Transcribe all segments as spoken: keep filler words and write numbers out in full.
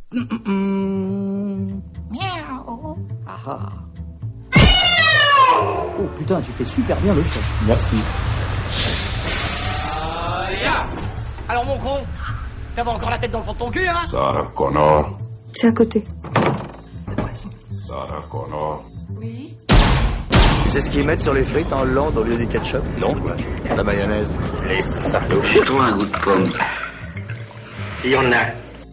Miaou. Ah ah. Oh putain, tu fais super bien le chef. Merci. Alors mon con, t'avais encore la tête dans le fond de ton cul, hein? Sarah Connor. C'est à côté. C'est presque. Sarah Connor. Oui. Tu sais ce qu'ils mettent sur les frites en Hollande au lieu du ketchup? Non, quoi. La mayonnaise. Les salauds. Surtout un goût de pomme. Il y en a.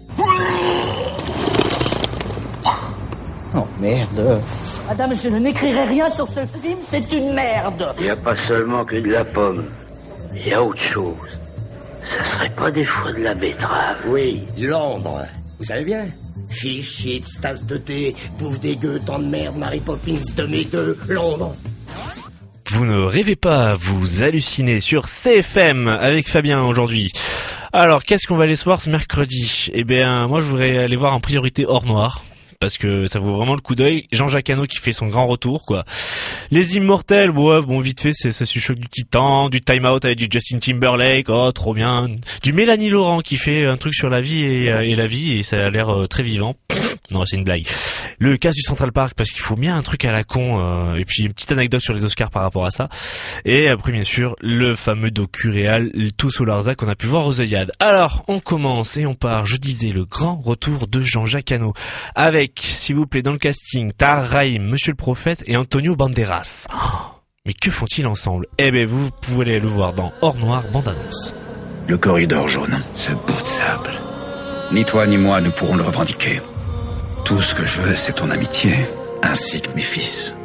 Oh merde. Madame, je n'écrirai rien sur ce film, c'est une merde. Il n'y a pas seulement que de la pomme. Il y a autre chose. Ça serait pas des fois de la betterave? Oui, Londres. Vous savez bien. Fish, chips, tasse de thé, bouffe dégueu, temps de merde, Mary Poppins de mes deux, Londres. Vous ne rêvez pas, vous hallucinez sur C F M avec Fabien aujourd'hui. Alors, qu'est-ce qu'on va aller se voir ce mercredi? Eh bien, moi je voudrais aller voir en priorité Hors Noir, parce que ça vaut vraiment le coup d'œil. Jean-Jacques Hano qui fait son grand retour, quoi. Les Immortels, ouais, bon, vite fait, c'est, ça suchoque du Titan, du Time Out avec du Justin Timberlake, oh, trop bien. Du Mélanie Laurent qui fait un truc sur la vie et, et la vie, et ça a l'air euh, très vivant. Non, c'est une blague. Le casse du Central Park, parce qu'il faut bien un truc à la con, euh, et puis une petite anecdote sur les Oscars par rapport à ça. Et après, bien sûr, le fameux docu-réal, Tout sous Larzac, qu'on a pu voir aux œillades. Alors, on commence et on part, je disais, le grand retour de Jean-Jacques Hano, avec, s'il vous plaît, dans le casting, Tahar Rahim, Monsieur le Prophète et Antonio Banderas. Oh, mais que font-ils ensemble? Eh ben, vous pouvez aller le voir dans Hors Noir, bande-annonce. Le corridor jaune, ce bout de sable. Ni toi ni moi ne pourrons le revendiquer. Tout ce que je veux, c'est ton amitié, ainsi que mes fils.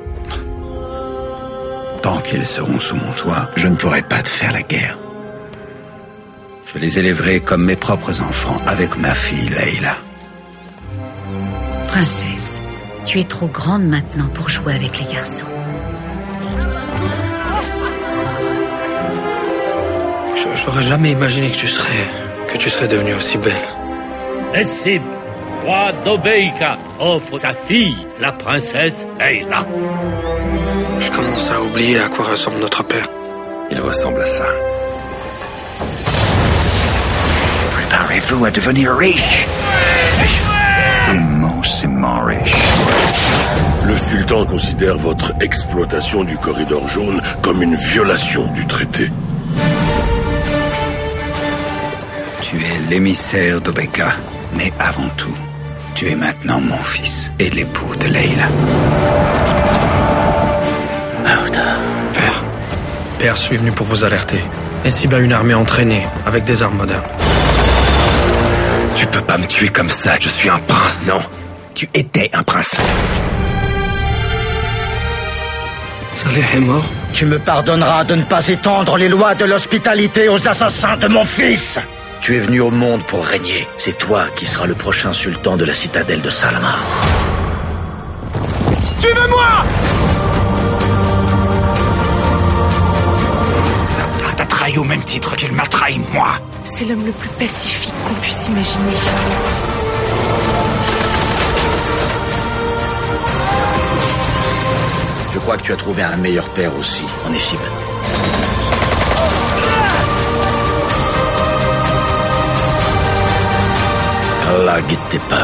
Tant qu'ils seront sous mon toit, je ne pourrai pas te faire la guerre. Je les élèverai comme mes propres enfants, avec ma fille Leila. Princesse, tu es trop grande maintenant pour jouer avec les garçons. J'aurais jamais imaginé que tu serais... que tu serais devenue aussi belle. Essib, roi d'Obeïka, offre sa fille, la princesse Leila. Je commence à oublier à quoi ressemble notre père. Il ressemble à ça. Préparez-vous à devenir riche. Immensément riche. Le sultan considère votre exploitation du corridor jaune comme une violation du traité. Tu es l'émissaire d'Obeka, mais avant tout, tu es maintenant mon fils et l'époux de Leila. Aouda. Père. Père, je suis venu pour vous alerter. Essib a une armée entraînée, avec des armes modernes. Tu peux pas me tuer comme ça, je suis un prince. Non, tu étais un prince. Saleh est mort. Tu me pardonneras de ne pas étendre les lois de l'hospitalité aux assassins de mon fils. Tu es venu au monde pour régner. C'est toi qui seras le prochain sultan de la citadelle de Salama. Suivez-moi! T'as trahi au même titre qu'elle m'a trahi, moi. C'est l'homme le plus pacifique qu'on puisse imaginer. Je crois que tu as trouvé un meilleur père aussi, en Essib. Allah guide tes pas.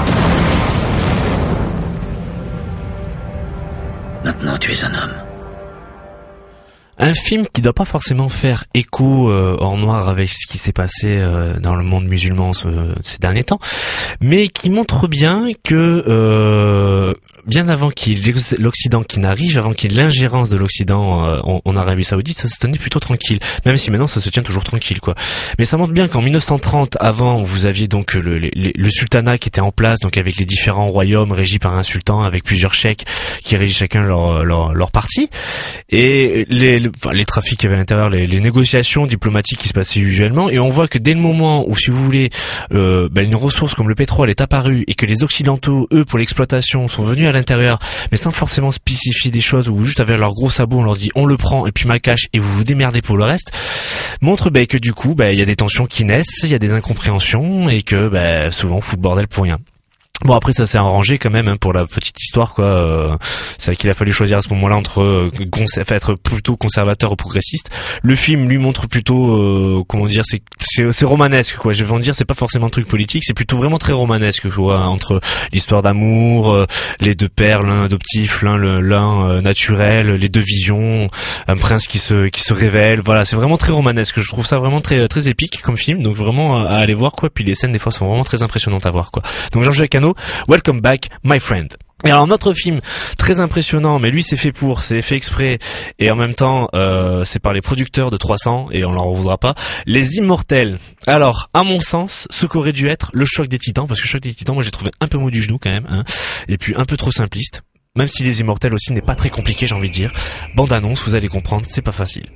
Maintenant, tu es un homme. Un film qui doit pas forcément faire écho euh, Hors Noir avec ce qui s'est passé euh, dans le monde musulman ce, ces derniers temps, mais qui montre bien que euh, bien avant qu'il y ait l'Occident qui n'arrive, avant qu'il y ait l'ingérence de l'Occident euh, en, en Arabie Saoudite, ça se tenait plutôt tranquille, même si maintenant ça se tient toujours tranquille, quoi. Mais ça montre bien qu'en mille neuf cent trente, avant, vous aviez donc le, le, le sultanat qui était en place, donc avec les différents royaumes régis par un sultan, avec plusieurs cheikhs qui régissent chacun leur leur, leur parti, et les Enfin, les trafics qu'il y avait à l'intérieur, les, les négociations diplomatiques qui se passaient usuellement, et on voit que dès le moment où, si vous voulez, euh, ben, une ressource comme le pétrole est apparue et que les Occidentaux, eux, pour l'exploitation, sont venus à l'intérieur, mais sans forcément spécifier des choses, ou juste avec leurs gros sabots, on leur dit on le prend et puis ma cache et vous vous démerdez pour le reste, montre ben, que du coup, ben, il y a des tensions qui naissent, il y a des incompréhensions et que ben, souvent on fout le bordel pour rien. Bon après ça s'est arrangé quand même hein, pour la petite histoire quoi. Euh, c'est vrai qu'il a fallu choisir à ce moment-là entre euh, cons- enfin, être plutôt conservateur ou progressiste. Le film lui montre plutôt euh, comment dire c'est, c'est c'est romanesque quoi. Je vais en dire c'est pas forcément un truc politique, c'est plutôt vraiment très romanesque quoi entre l'histoire d'amour, euh, les deux pères, l'un adoptif, l'un le, l'un euh, naturel, les deux visions, un prince qui se qui se révèle. Voilà, c'est vraiment très romanesque. Je trouve ça vraiment très très épique comme film. Donc vraiment à aller voir quoi. Puis les scènes des fois sont vraiment très impressionnantes à voir quoi. Donc Jean-Jacques Hano, Welcome Back, My Friend. Et alors notre film très impressionnant, mais lui c'est fait pour, c'est fait exprès, et en même temps euh, c'est par les producteurs de trois cents et on leur en voudra pas. Les Immortels. Alors à mon sens, ce qu'aurait dû être le Choc des Titans, parce que Choc des Titans, moi j'ai trouvé un peu mou du genou quand même, hein, et puis un peu trop simpliste. Même si Les Immortels aussi n'est pas très compliqué, j'ai envie de dire. Bande annonce, vous allez comprendre, c'est pas facile.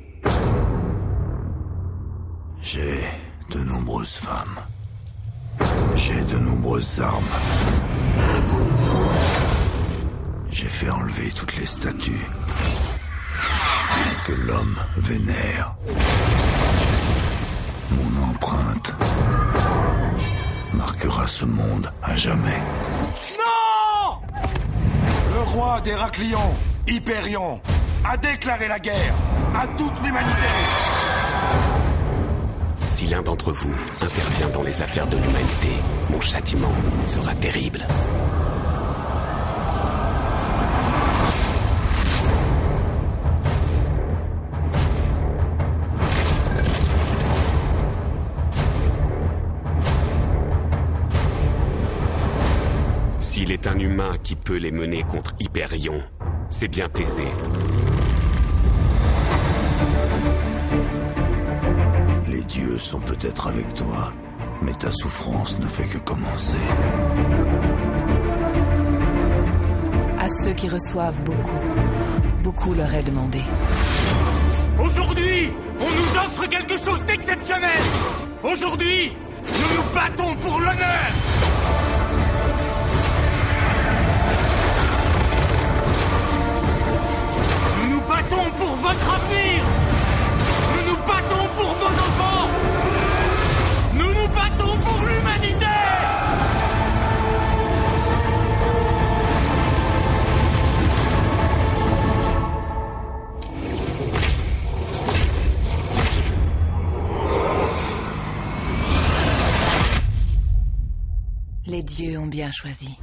J'ai de nombreuses femmes. J'ai de nombreuses armes. J'ai fait enlever toutes les statues que l'homme vénère. Mon empreinte marquera ce monde à jamais. Non! Le roi d'Héraclion, Hyperion, a déclaré la guerre à toute l'humanité. Si l'un d'entre vous intervient dans les affaires de l'humanité, mon châtiment sera terrible. S'il est un humain qui peut les mener contre Hyperion, c'est bien Thésée. Les dieux sont peut-être avec toi, mais ta souffrance ne fait que commencer. À ceux qui reçoivent beaucoup, beaucoup leur est demandé. Aujourd'hui, on nous offre quelque chose d'exceptionnel. Aujourd'hui, nous nous battons pour l'honneur. Nous nous battons pour votre avenir. Nous nous battons pour vos enfants. Nous nous battons pour l'humanité. Les dieux ont bien choisi.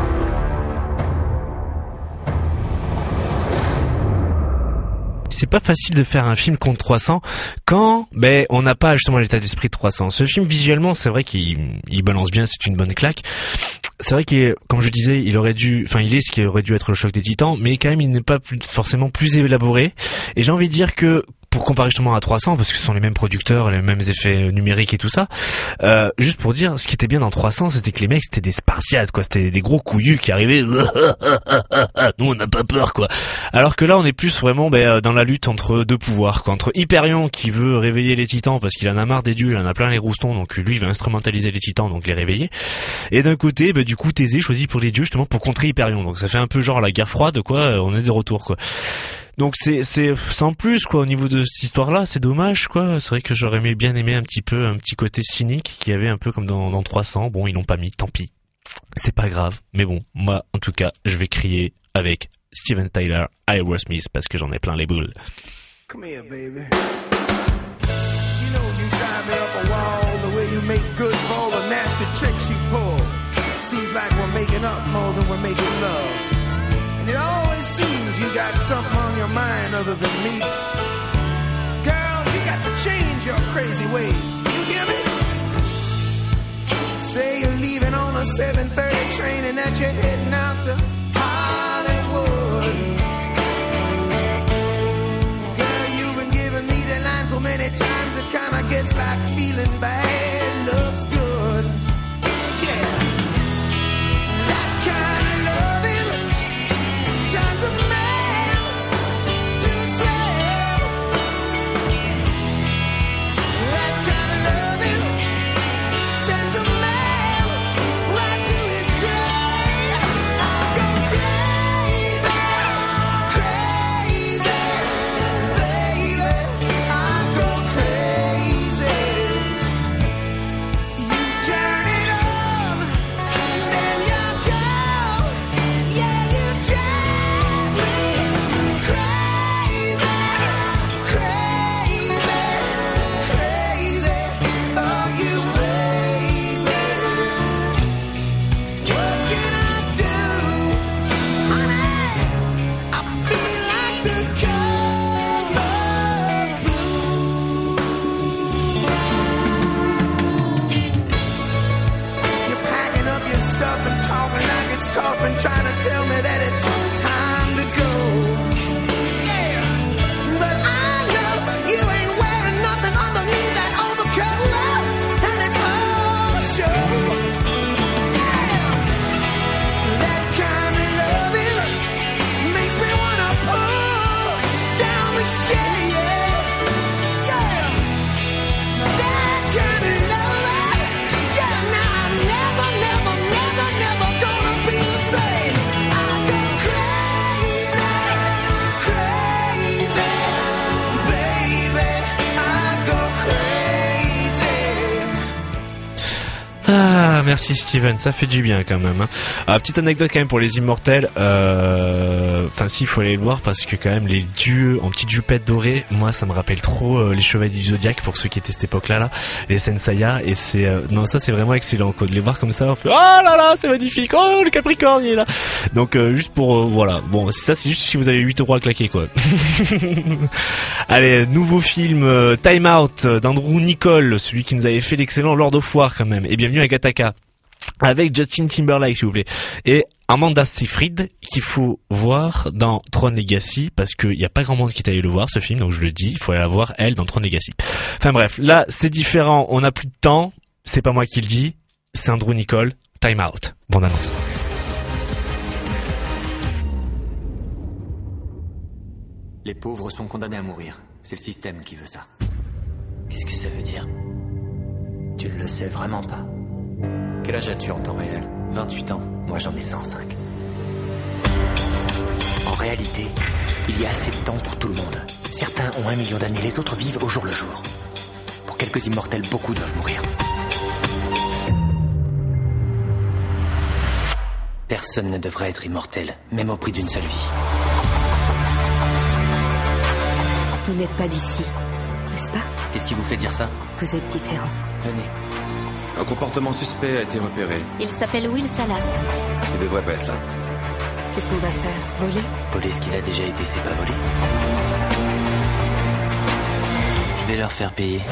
C'est pas facile de faire un film contre trois cents quand ben on n'a pas justement l'état d'esprit de trois cents. Ce film visuellement, c'est vrai qu'il il balance bien, c'est une bonne claque. C'est vrai qu'il, comme je disais, il aurait dû, enfin il est ce qui aurait dû être le Choc des Titans, mais quand même il n'est pas plus, forcément plus élaboré. Et j'ai envie de dire que pour comparer justement à trois cents, parce que ce sont les mêmes producteurs, les mêmes effets numériques et tout ça, euh, juste pour dire, ce qui était bien dans trois cents, c'était que les mecs, c'était des Spartiates, quoi, c'était des gros couillus qui arrivaient, nous on n'a pas peur, quoi. Alors que là, on est plus vraiment ben, dans la lutte entre deux pouvoirs, quoi, entre Hyperion qui veut réveiller les titans parce qu'il en a marre des dieux, il en a plein les roustons, donc lui il veut instrumentaliser les titans, donc les réveiller. Et d'un côté, ben, du coup, Thésée choisit pour les dieux justement pour contrer Hyperion, donc ça fait un peu genre la guerre froide, quoi, on est de retour, quoi. Donc c'est c'est sans plus quoi au niveau de cette histoire-là, c'est dommage quoi. C'est vrai que j'aurais aimé, bien aimé un petit peu un petit côté cynique qui avait un peu comme dans dans trois cents. Bon, ils l'ont pas mis, tant pis. C'est pas grave, mais bon, moi en tout cas, je vais crier avec Steven Tyler, Aerosmith parce que j'en ai plein les boules. Come here, baby. You know you drive me up a wall the way you make good for all the nasty tricks you pull. Seems like we're making up more than we're making love. And it always seems you got something on your mind other than me. Girl, you got to change your crazy ways. You hear me? Say you're leaving on a seven thirty train and that you're heading out to Hollywood. Girl, you've been giving me the line so many times it kinda gets like feeling bad looks good. Yeah. That kind of loving turns a man to a slave. That kind of loving sends a man right to his grave. I'll go crazy tough and trying to tell me that it's time to go. Yeah, but I know you ain't wearing nothing underneath that overcoat, and it's all show. Yeah, that kind of loving makes me wanna pull down the shade. Yeah, that kind of love. Yeah, now I'm never, never, never, never gonna be the same. I go crazy, crazy, baby. I go crazy. Ah, merci Steven, ça fait du bien quand même. Hein. Ah, petite anecdote quand même pour les Immortels. Euh... Enfin, si, il faut aller le voir parce que quand même les dieux en petites jupettes dorées, moi, ça me rappelle trop euh, les Chevaliers du Zodiaque pour ceux qui étaient cette époque-là, là, les Senseiya. Et c'est euh... non, ça c'est vraiment excellent. Quoi. De les voir comme ça, on fait oh là là, c'est magnifique. Oh, le Capricorne il est là. Donc euh, juste pour euh, voilà. Bon, ça c'est juste si vous avez huit euros à claquer quoi. Allez, nouveau film euh, Time Out d'Andrew Niccol, celui qui nous avait fait l'excellent Lord of War quand même. Et bienvenue à Gattaca. Avec Justin Timberlake s'il vous plaît et Amanda Seyfried qu'il faut voir dans Tron Legacy parce qu'il n'y a pas grand monde qui est allé le voir ce film, donc je le dis, il faut aller la voir elle dans Tron Legacy. Enfin bref, là c'est différent, on n'a plus de temps, c'est pas moi qui le dis, c'est Andrew Niccol. Time Out, bonne annonce. Les pauvres sont condamnés à mourir, c'est le système qui veut ça. Qu'est-ce que ça veut dire? Tu ne le sais vraiment pas. Quel âge as-tu en temps réel? vingt-huit ans. Moi j'en ai cent cinq. En réalité, il y a assez de temps pour tout le monde. Certains ont un million d'années, les autres vivent au jour le jour. Pour quelques immortels, beaucoup doivent mourir. Personne ne devrait être immortel, même au prix d'une seule vie. Vous n'êtes pas d'ici, n'est-ce pas? Qu'est-ce qui vous fait dire ça? Vous êtes différents. Venez. Un comportement suspect a été repéré. Il s'appelle Will Salas. Il devrait pas être là. Qu'est-ce qu'on va faire? Voler? Voler ce qu'il a déjà été, c'est pas voler. Je vais leur faire payer.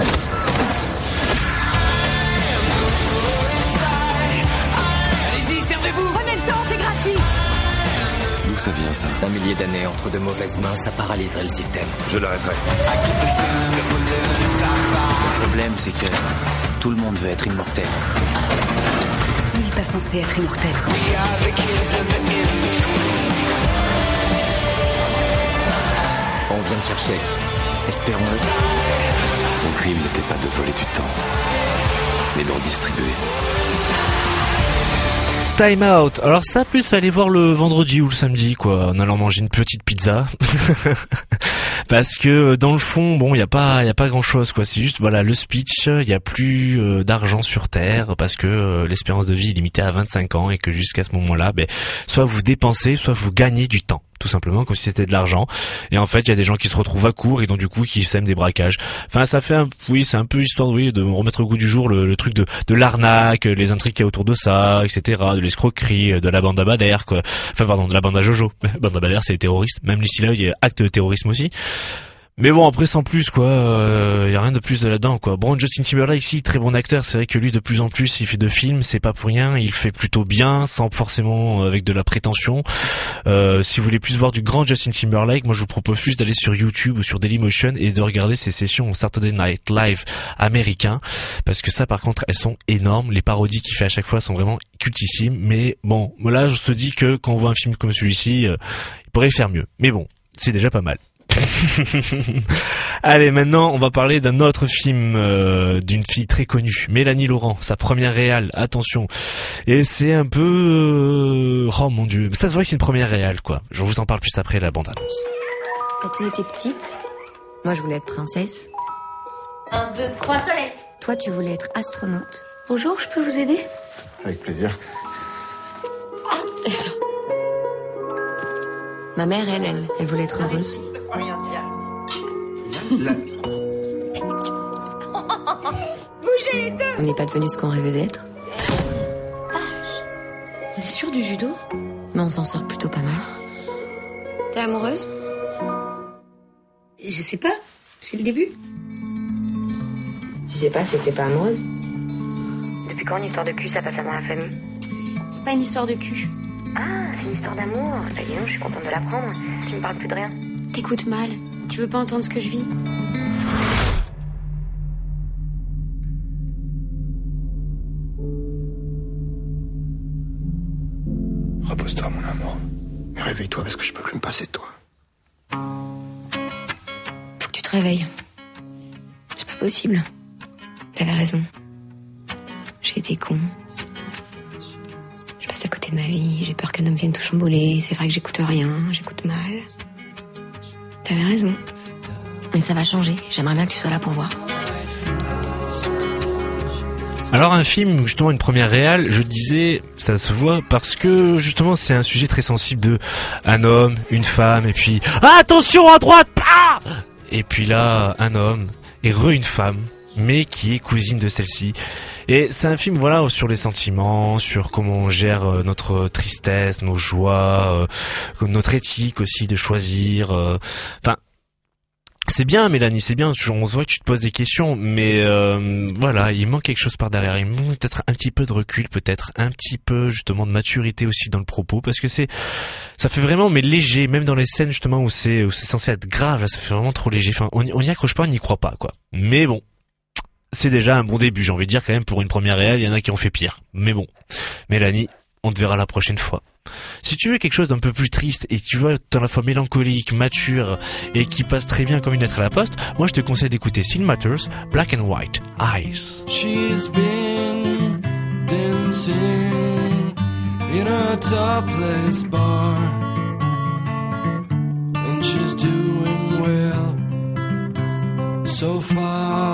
Allez-y, servez-vous! Prenez le temps, c'est gratuit! D'où ça vient ça? Un millier d'années entre de mauvaises mains, ça paralyserait le système. Je l'arrêterai. Le problème, c'est que tout le monde veut être immortel. On n'est pas censé être immortel. On vient de chercher. Espérons-le. Son crime n'était pas de voler du temps, mais d'en distribuer. Time Out. Alors ça, plus aller voir le vendredi ou le samedi, quoi, en allant manger une petite pizza. Parce que dans le fond, bon, il y a pas, il y a pas grand chose, quoi. C'est juste, voilà, le speech. Il y a plus euh, d'argent sur Terre parce que euh, l'espérance de vie est limitée à vingt-cinq ans et que jusqu'à ce moment-là, ben, soit vous dépensez, soit vous gagnez du temps. Tout simplement, comme si c'était de l'argent. Et en fait, il y a des gens qui se retrouvent à court et donc du coup qui sèment des braquages. Enfin, ça fait un, oui, c'est un peu histoire, oui, de remettre au goût du jour le, le truc de, de l'arnaque, les intrigues qu'il y a autour de ça, et cetera, de l'escroquerie, de la bande à Bader, quoi. Enfin, pardon, de la bande à Jojo. Bande à Bader, c'est les terroristes. Même ici là, il y a acte de terrorisme aussi. Mais bon, après sans plus, quoi, euh, y a rien de plus de là-dedans, quoi. Bon, Justin Timberlake, si, très bon acteur, c'est vrai que lui, de plus en plus, il fait de films, c'est pas pour rien, il fait plutôt bien, sans forcément avec de la prétention. Euh, si vous voulez plus voir du grand Justin Timberlake, moi je vous propose plus d'aller sur YouTube ou sur Dailymotion et de regarder ses sessions au Saturday Night Live américain, parce que ça, par contre, elles sont énormes. Les parodies qu'il fait à chaque fois sont vraiment cultissimes, mais bon, là, je te dis que quand on voit un film comme celui-ci, euh, il pourrait faire mieux. Mais bon, c'est déjà pas mal. Allez, maintenant on va parler d'un autre film euh, d'une fille très connue, Mélanie Laurent, sa première réale, attention. Et c'est un peu euh... oh mon dieu, ça se voit que c'est une première réale, quoi. Je vous en parle plus après la bande-annonce. Quand tu étais petite, moi je voulais être princesse. Un, deux, trois, soleil. Toi tu voulais être astronaute. Bonjour, je peux vous aider? Avec plaisir. Ah, et ça. Ma mère, elle, elle, elle voulait être heureuse. Rien dire. Bougez les deux. On n'est pas devenus ce qu'on rêvait d'être. On est sûr du judo? Mais on s'en sort plutôt pas mal. T'es amoureuse? Je sais pas, c'est le début. Tu sais pas si t'es pas amoureuse? Depuis quand une histoire de cul ça passe avant la famille? C'est pas une histoire de cul. Ah, c'est une histoire d'amour. Bah dis donc, je suis contente de l'apprendre. Tu me parles plus de rien. T'écoutes mal. Tu veux pas entendre ce que je vis? Repose-toi, mon amour. Mais réveille-toi parce que je peux plus me passer de toi. Faut que tu te réveilles. C'est pas possible. T'avais raison. J'ai été con. Je passe à côté de ma vie. J'ai peur qu'un homme vienne tout chambouler. C'est vrai que j'écoute rien. J'écoute mal. T'avais raison. Mais ça va changer. J'aimerais bien que tu sois là pour voir. Alors un film, justement une première réale, je disais, ça se voit parce que justement c'est un sujet très sensible de un homme, une femme, et puis ah, attention à droite, ah et puis là un homme et re une femme, mais qui est cousine de celle-ci. Et c'est un film voilà sur les sentiments, sur comment on gère notre tristesse, nos joies, euh, notre éthique aussi de choisir. Euh, enfin. C'est bien, Mélanie, c'est bien. On se voit que tu te poses des questions, mais euh, voilà, il manque quelque chose par derrière. Il manque peut-être un petit peu de recul, peut-être un petit peu justement de maturité aussi dans le propos, parce que c'est, ça fait vraiment mais léger, même dans les scènes justement où c'est où c'est censé être grave, là, ça fait vraiment trop léger. Enfin, on, on y accroche pas, on n'y croit pas, quoi. Mais bon, c'est déjà un bon début, j'ai envie de dire quand même pour une première réelle. Il y en a qui ont fait pire, mais bon, Mélanie, on te verra la prochaine fois. Si tu veux quelque chose d'un peu plus triste et que tu vois dans la fois mélancolique, mature et qui passe très bien comme une lettre à la poste, moi je te conseille d'écouter Sin Matters, Black and White Eyes. She's been dancing in a topless bar and she's doing well so far.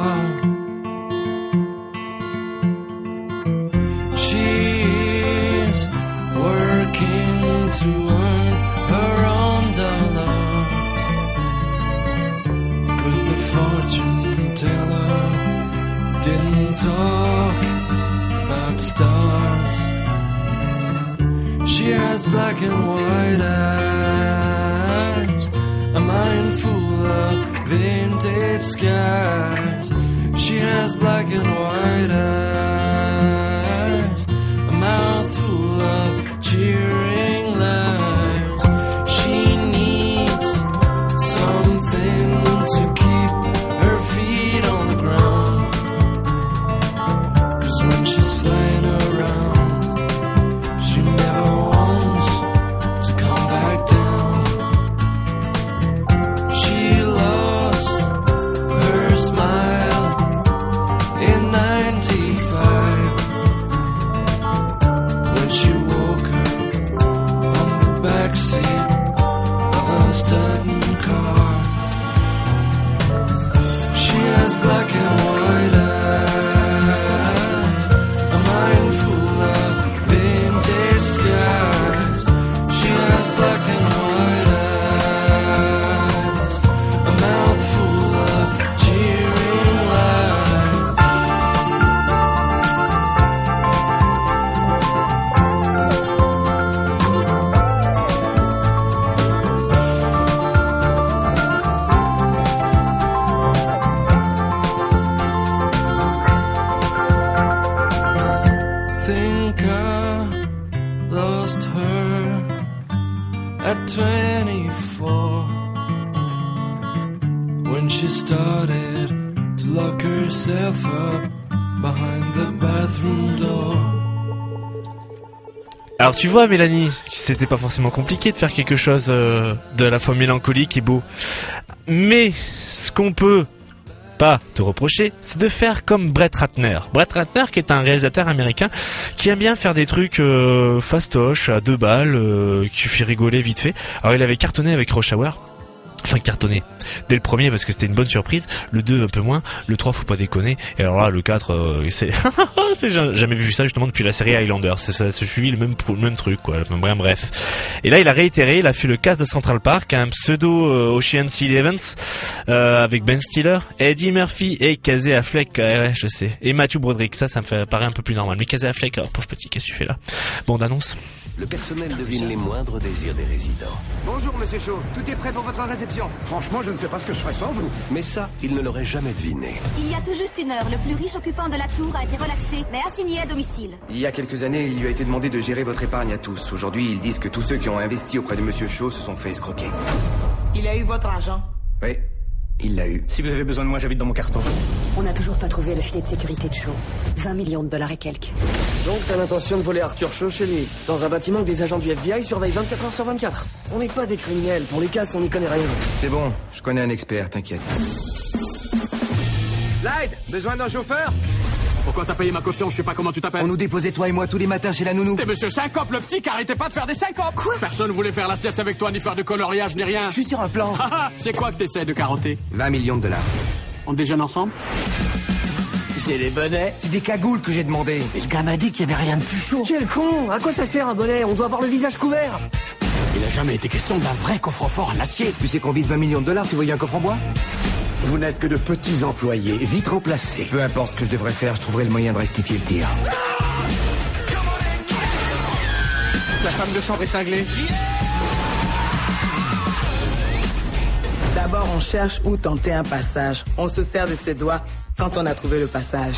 She's working to earn her own dollar, 'cause the fortune teller didn't talk about stars. She has black and white eyes, a mind full of vintage skies. She has black and white eyes, a mouth full of cheering lies. She needs something to keep her feet on the ground, 'cause when she's flying around, she never wants to come back down. She lost her smile in ninety-five when she woke up on the backseat of a stolen car. She has black and white eyes, a mind full of vintage skies. She has black and white eyes, a mouth full of cheering lies. Think I lost her at twenty-four when she started to lock herself up behind the bathroom door. Alors tu vois Mélanie, c'était pas forcément compliqué de faire quelque chose euh, de la fois mélancolique et beau. Mais ce qu'on peut pas te reprocher, c'est de faire comme Brett Ratner. Brett Ratner qui est un réalisateur américain qui aime bien faire des trucs euh, fastoches, à deux balles, euh, qui fait rigoler vite fait. Alors il avait cartonné avec Rush Hour. Enfin cartonné dès le premier parce que c'était une bonne surprise, le deux un peu moins, le trois faut pas déconner, et alors là le quatre euh, c'est c'est jamais vu ça justement depuis la série Highlander, c'est ça se suivi le même le même truc quoi, bref bref. Et là il a réitéré, il a fait le cast de Central Park, un pseudo euh, Ocean's Eleven euh, avec Ben Stiller, Eddie Murphy et Casey Affleck, euh, ouais, je sais, et Matthew Broderick, ça ça me fait paraît un peu plus normal, mais Casey Affleck, alors pauvre petit, qu'est-ce que tu fais là? Bande annonce. Le personnel devine les moindres désirs des résidents. Bonjour Monsieur Shaw, tout est prêt pour votre réservation. réception. Franchement, je ne sais pas ce que je ferais sans vous. Mais ça, il ne l'aurait jamais deviné. Il y a tout juste une heure, le plus riche occupant de la tour a été relaxé, mais assigné à domicile. Il y a quelques années, il lui a été demandé de gérer votre épargne à tous. Aujourd'hui, ils disent que tous ceux qui ont investi auprès de Monsieur Shaw se sont fait escroquer. Il a eu votre argent? Oui, il l'a eu. Si vous avez besoin de moi, j'habite dans mon carton. On n'a toujours pas trouvé le filet de sécurité de Shaw. vingt millions de dollars et quelques. Donc t'as l'intention de voler Arthur Shaw chez lui, dans un bâtiment que des agents du F B I surveillent vingt-quatre heures sur vingt-quatre. On n'est pas des criminels, pour les casses on n'y connaît rien. C'est bon, je connais un expert, t'inquiète. Slide, besoin d'un chauffeur? Pourquoi t'as payé ma caution? Je sais pas comment tu t'appelles. On nous déposait toi et moi tous les matins chez la nounou. T'es monsieur Syncope, le petit qui arrêtait pas de faire des syncopes. Quoi? Personne voulait faire la sieste avec toi, ni faire de coloriage, ni rien. Je suis sur un plan. C'est quoi que t'essaies de carotter? vingt millions de dollars. On déjeune ensemble? J'ai les bonnets. C'est des cagoules que j'ai demandé. Mais le gars m'a dit qu'il y avait rien de plus chaud. Quel con! À quoi ça sert un bonnet? On doit avoir le visage couvert. Il a jamais été question d'un vrai coffre-fort en acier. Tu sais qu'on vise vingt millions de dollars, tu voyais un coffre en bois? Vous n'êtes que de petits employés, vite remplacés. Peu importe ce que je devrais faire, je trouverai le moyen de rectifier le tir. La femme de chambre est cinglée. D'abord, on cherche où tenter un passage. On se sert de ses doigts quand on a trouvé le passage.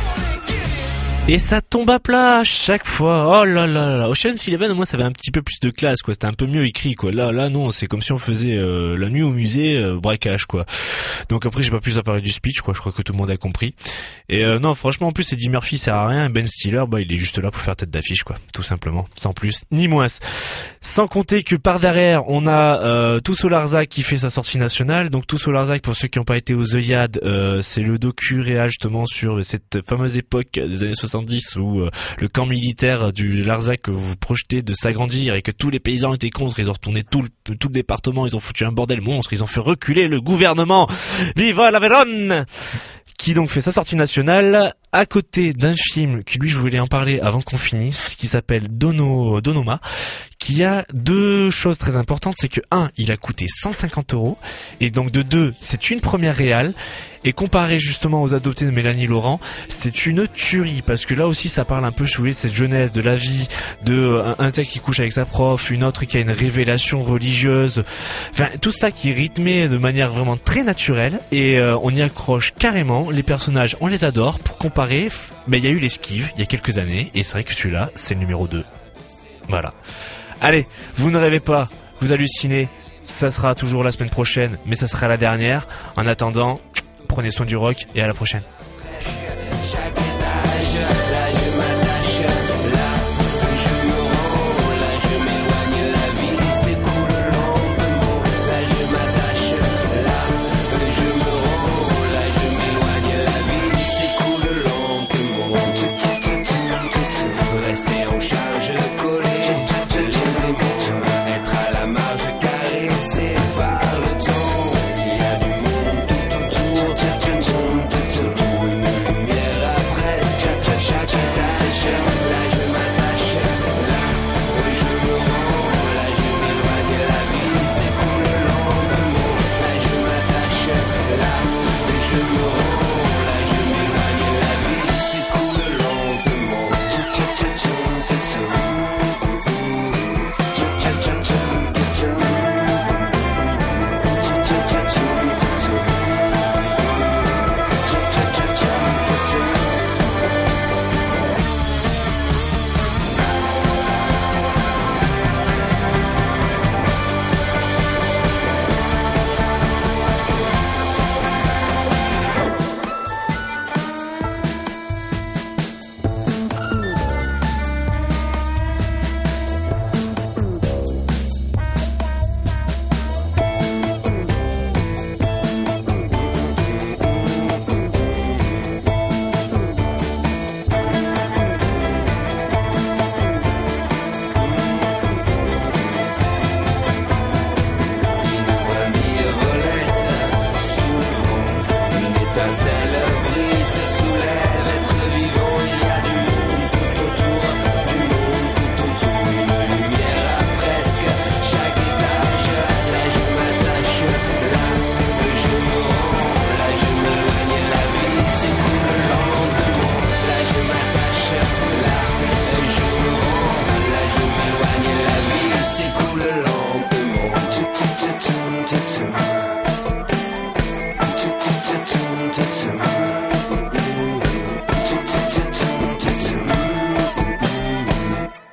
Et ça tombe à plat chaque fois. Oh là là là. Ocean's Eleven, au moins, ça avait un petit peu plus de classe, quoi. C'était un peu mieux écrit, quoi. Là, là, non, c'est comme si on faisait euh, la nuit au musée, euh, braquage, quoi. Donc après, j'ai pas plus à parler du speech, quoi. Je crois que tout le monde a compris. Et euh, non, franchement, en plus, Eddie Murphy sert à rien. Ben Stiller, bah, il est juste là pour faire tête d'affiche, quoi. Tout simplement, sans plus ni moins. Sans compter que par derrière, on a euh, Tous au Larzac qui fait sa sortie nationale. Donc Tous au Larzac, pour ceux qui n'ont pas été aux œillades, euh, c'est le docu réel justement sur cette fameuse époque des années soixante-dix où euh, le camp militaire du Larzac que vous projetez de s'agrandir et que tous les paysans étaient contre. Ils ont retourné tout le, tout le département, ils ont foutu un bordel monstre, ils ont fait reculer le gouvernement. Viva la Véronne! Qui donc fait sa sortie nationale à côté d'un film qui lui je voulais en parler avant qu'on finisse, qui s'appelle Dono, Donoma, qui a deux choses très importantes, c'est que un, il a coûté cent cinquante euros, et donc de deux, c'est une première réale, et comparé justement aux adoptés de Mélanie Laurent, c'est une tuerie, parce que là aussi ça parle un peu, si vous voulez, de cette jeunesse, de la vie, de un, un tel qui couche avec sa prof, une autre qui a une révélation religieuse, enfin tout ça qui est rythmé de manière vraiment très naturelle, et euh, on y accroche carrément, les personnages on les adore. Pour comparer, mais il y a eu l'Esquive il y a quelques années, et c'est vrai que celui-là c'est le numéro deux. Voilà. Allez, vous ne rêvez pas, vous hallucinez, ça sera toujours la semaine prochaine, mais ça sera la dernière. En attendant, prenez soin du rock et à la prochaine. Cool.